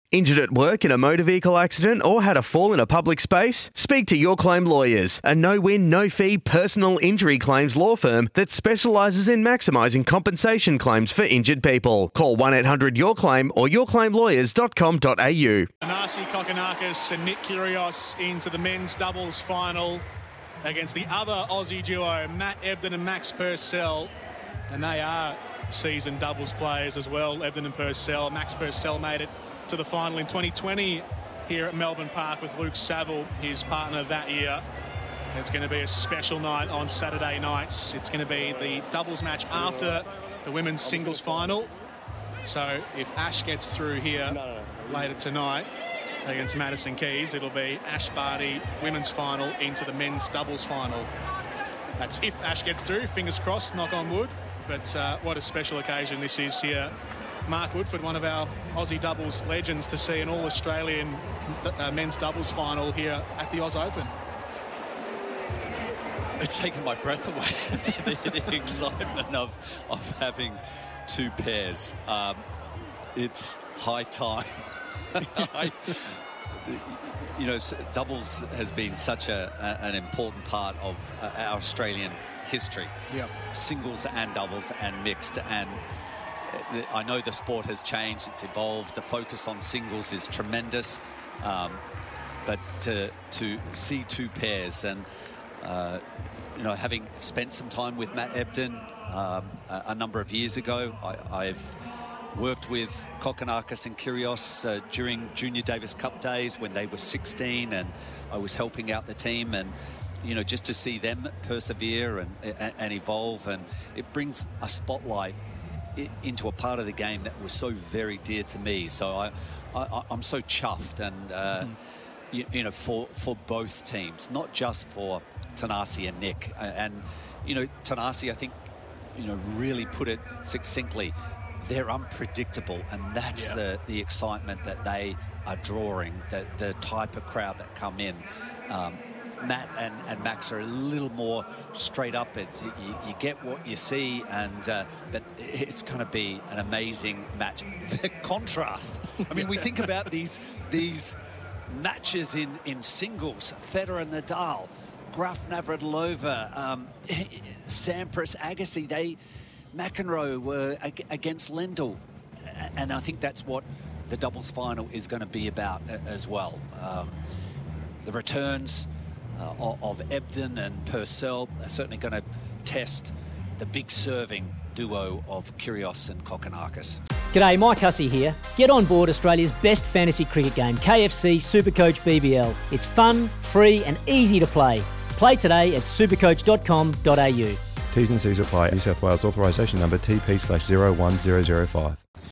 Injured at work in a motor vehicle accident or had a fall in a public space? Speak to Your Claim Lawyers, a no-win, no-fee personal injury claims law firm that specialises in maximising compensation claims for injured people. Call 1-800-YOUR-CLAIM or yourclaimlawyers.com.au. Thanasi Kokkinakis and Nick Kyrgios into the men's doubles final against the other Aussie duo, Matt Ebden and Max Purcell. And they are seasoned doubles players as well, Ebden and Purcell. Max Purcell made it to the final in 2020 here at Melbourne Park with Luke Saville, his partner that year. It's going to be a special night on Saturday nights. It's going to be the doubles match after the women's singles final. So if Ash gets through here later tonight against Madison Keys, it'll be Ash Barty women's final into the men's doubles final. That's if Ash gets through, fingers crossed, knock on wood. But what a special occasion this is here. Mark Woodford, one of our Aussie doubles legends, to see an all-Australian men's doubles final here at the Oz Open. It's taken my breath away, the excitement of having two pairs. It's high time. Doubles has been such an important part of our Australian history. Yep. Singles and doubles and mixed, and I know the sport has changed, it's evolved, the focus on singles is tremendous, but to see two pairs and having spent some time with Matt Ebden a number of years ago, I've worked with Kokkinakis and Kyrgios during Junior Davis Cup days when they were 16, and I was helping out the team, and just to see them persevere and evolve, and it brings a spotlight into a part of the game that was so very dear to me. So I'm so chuffed, and for both teams, not just for Thanasi and Nick. And Thanasi, I think, really put it succinctly. They're unpredictable, and that's the excitement that they are drawing, the type of crowd that come in. Matt and Max are a little more straight up. You get what you see, and but it's going to be an amazing match. The contrast. I mean, we think about these matches in singles. Federer and Nadal, Graf Navratilova, Sampras, Agassi. McEnroe were against Lendl, and I think that's what the doubles final is going to be about as well. The returns of Ebden and Purcell are certainly going to test the big serving duo of Kyrgios and Kokkinakis. G'day, Mike Hussey here. Get on board Australia's best fantasy cricket game, KFC Supercoach BBL. It's fun, free and easy to play. Play today at supercoach.com.au. T's and C's apply. New South Wales authorisation number TP/01005.